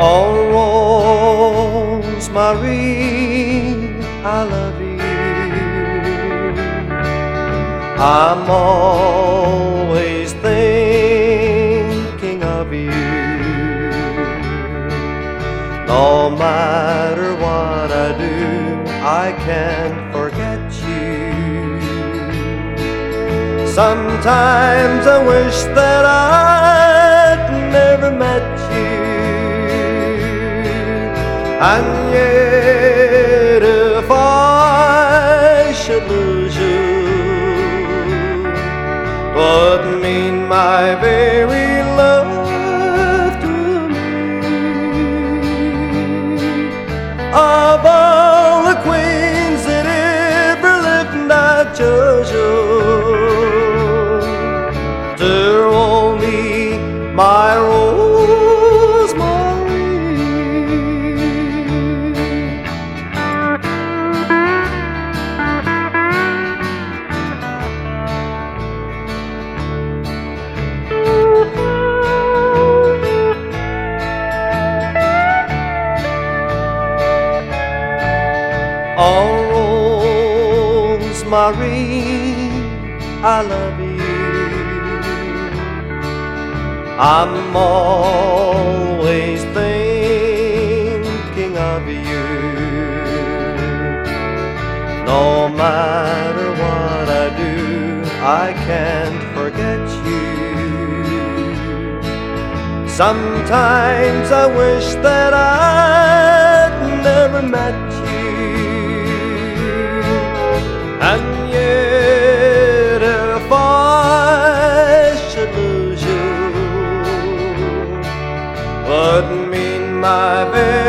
Oh, Rosemary, I love you. I'm always thinking of you. No matter what I do, I can't forget you. Sometimes I wish that I'd never met you. And yet if I should lose you, 'twould mean my very love to me. Of all the queens that ever lived, I chose you to roll me my Rosemary. Oh, Rosemary, I love you. I'm always thinking of you. No matter what I do, I can't forget you. Sometimes I wish that I'd never met you. And yet if I should lose you, would mean my very